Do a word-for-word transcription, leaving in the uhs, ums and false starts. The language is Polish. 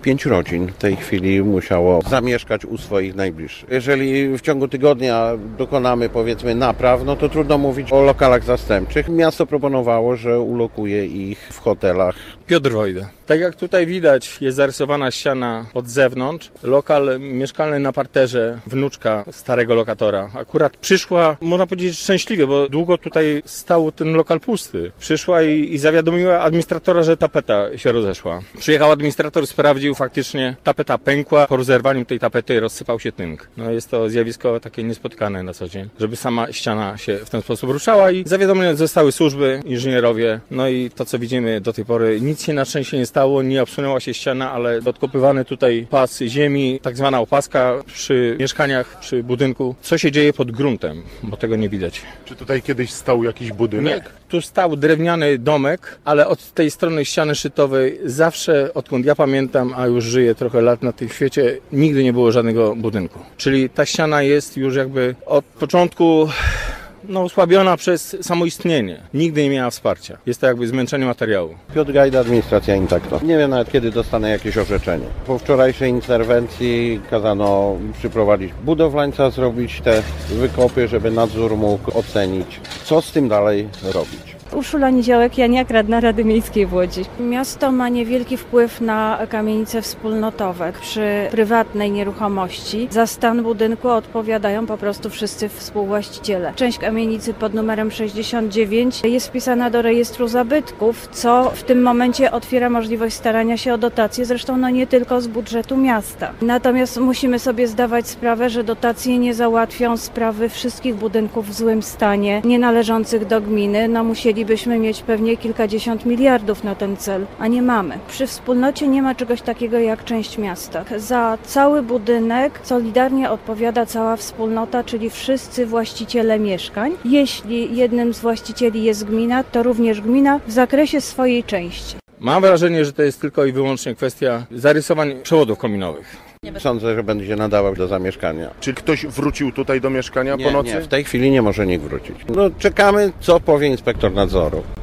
Pięć rodzin w tej chwili musiało zamieszkać u swoich najbliższych. Jeżeli w ciągu tygodnia dokonamy, powiedzmy, napraw, no to trudno mówić o lokalach zastępczych. Miasto proponowało, że ulokuje ich w hotelach. Piotr Wojda. Tak jak tutaj widać, jest zarysowana ściana od zewnątrz. Lokal mieszkalny na parterze, wnuczka starego lokatora. Akurat przyszła, można powiedzieć, szczęśliwie, bo długo tutaj stał ten lokal pusty. Przyszła i, i zawiadomiła administratora, że tapeta się rozeszła. Przyjechał administrator, sprawdził, faktycznie tapeta pękła. Po rozerwaniu tej tapety rozsypał się tynk. No jest to zjawisko takie niespotykane na co dzień, żeby sama ściana się w ten sposób ruszała i zawiadomione zostały służby, inżynierowie. No i to, co widzimy do tej pory, nic się na szczęście nie stało, nie obsunęła się ściana, ale odkopywany tutaj pas ziemi, tak zwana opaska przy mieszkaniach, przy budynku. Co się dzieje pod gruntem, bo tego nie widać. Czy tutaj kiedyś stał jakiś budynek? Nie, tu stał drewniany domek, ale od tej strony ściany szczytowej zawsze, odkąd ja pamiętam, a już żyję trochę lat na tym świecie, nigdy nie było żadnego budynku. Czyli ta ściana jest już jakby od początku no, osłabiona przez samoistnienie. Nigdy nie miała wsparcia. Jest to jakby zmęczenie materiału. Piotr Gajda, administracja Intakto. Nie wiem nawet, kiedy dostanę jakieś orzeczenie. Po wczorajszej interwencji kazano przyprowadzić budowlańca, zrobić te wykopy, żeby nadzór mógł ocenić, co z tym dalej robić. Urszula Niziołek, Janiak, radna Rady Miejskiej w Łodzi. Miasto ma niewielki wpływ na kamienice wspólnotowe. Przy prywatnej nieruchomości za stan budynku odpowiadają po prostu wszyscy współwłaściciele. Część kamienicy pod numerem sześćdziesiąt dziewięć jest wpisana do rejestru zabytków, co w tym momencie otwiera możliwość starania się o dotacje, zresztą no nie tylko z budżetu miasta. Natomiast musimy sobie zdawać sprawę, że dotacje nie załatwią sprawy wszystkich budynków w złym stanie, nie należących do gminy. No musieli Byśmy mieć pewnie kilkadziesiąt miliardów na ten cel, a nie mamy. Przy wspólnocie nie ma czegoś takiego jak część miasta. Za cały budynek solidarnie odpowiada cała wspólnota, czyli wszyscy właściciele mieszkań. Jeśli jednym z właścicieli jest gmina, to również gmina w zakresie swojej części. Mam wrażenie, że to jest tylko i wyłącznie kwestia zarysowań przewodów kominowych. Sądzę, że będzie nadawał do zamieszkania. Czy ktoś wrócił tutaj do mieszkania Nie, po nocy? nie, w tej chwili nie może nikt wrócić. No, czekamy, co powie inspektor nadzoru.